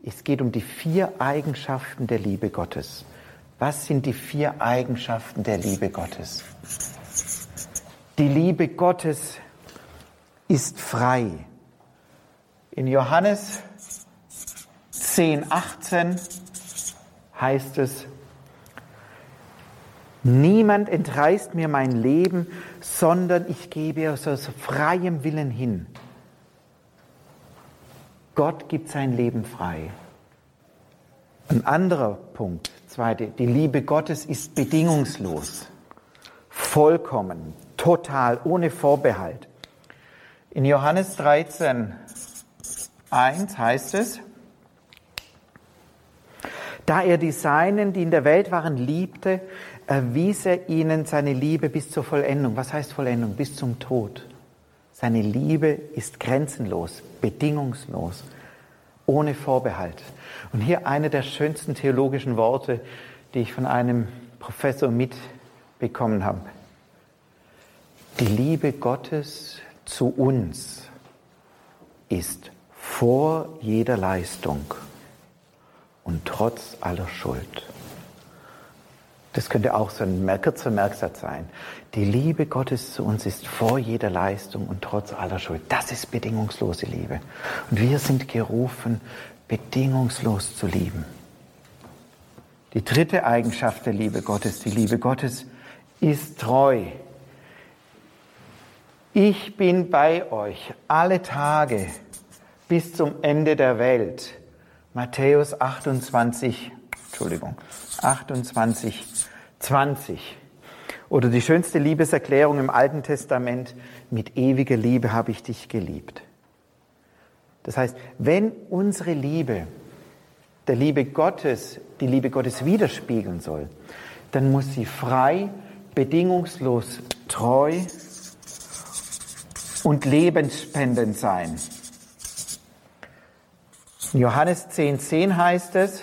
Es geht um die 4 Eigenschaften der Liebe Gottes. Was sind die 4 Eigenschaften der Liebe Gottes? Die Liebe Gottes ist frei. In Johannes 10,18 heißt es: Niemand entreißt mir mein Leben, sondern ich gebe es aus freiem Willen hin. Gott gibt sein Leben frei. Ein anderer Punkt, zweite, die Liebe Gottes ist bedingungslos, vollkommen, total, ohne Vorbehalt. In Johannes 13,1 heißt es: Da er die Seinen, die in der Welt waren, liebte, erwies er ihnen seine Liebe bis zur Vollendung. Was heißt Vollendung? Bis zum Tod. Seine Liebe ist grenzenlos, bedingungslos, ohne Vorbehalt. Und hier eine der schönsten theologischen Worte, die ich von einem Professor mitbekommen habe. Die Liebe Gottes zu uns ist vor jeder Leistung und trotz aller Schuld. Das könnte auch so ein kürzer Merksatz sein. Die Liebe Gottes zu uns ist vor jeder Leistung und trotz aller Schuld. Das ist bedingungslose Liebe. Und wir sind gerufen, bedingungslos zu lieben. Die dritte Eigenschaft der Liebe Gottes, die Liebe Gottes ist treu. Ich bin bei euch alle Tage bis zum Ende der Welt. Matthäus 28, 20. Oder die schönste Liebeserklärung im Alten Testament: Mit ewiger Liebe habe ich dich geliebt. Das heißt, wenn unsere Liebe die Liebe Gottes widerspiegeln soll, dann muss sie frei, bedingungslos treu und lebensspendend sein. In Johannes 10,10 heißt es: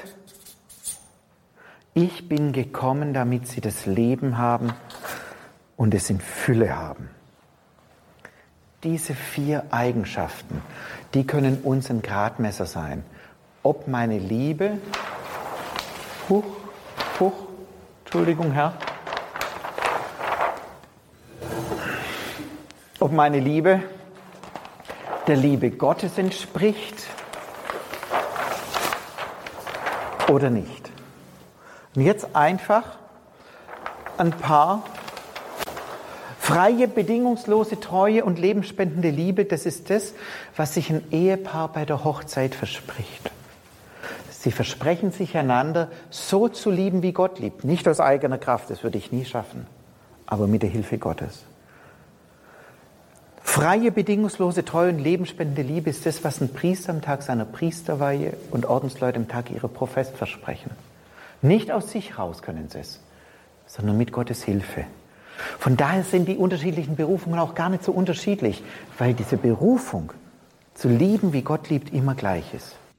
Ich bin gekommen, damit sie das Leben haben und es in Fülle haben. Diese 4 Eigenschaften, die können uns ein Gradmesser sein. Ob meine Liebe, Entschuldigung, Herr. Ob meine Liebe der Liebe Gottes entspricht oder nicht. Und jetzt einfach ein paar freie, bedingungslose Treue und lebensspendende Liebe. Das ist das, was sich ein Ehepaar bei der Hochzeit verspricht. Sie versprechen sich einander so zu lieben, wie Gott liebt. Nicht aus eigener Kraft, das würde ich nie schaffen, aber mit der Hilfe Gottes. Freie, bedingungslose, treue und lebensspendende Liebe ist das, was ein Priester am Tag seiner Priesterweihe und Ordensleute am Tag ihrer Profess versprechen. Nicht aus sich raus können sie es, sondern mit Gottes Hilfe. Von daher sind die unterschiedlichen Berufungen auch gar nicht so unterschiedlich, weil diese Berufung zu lieben, wie Gott liebt, immer gleich ist.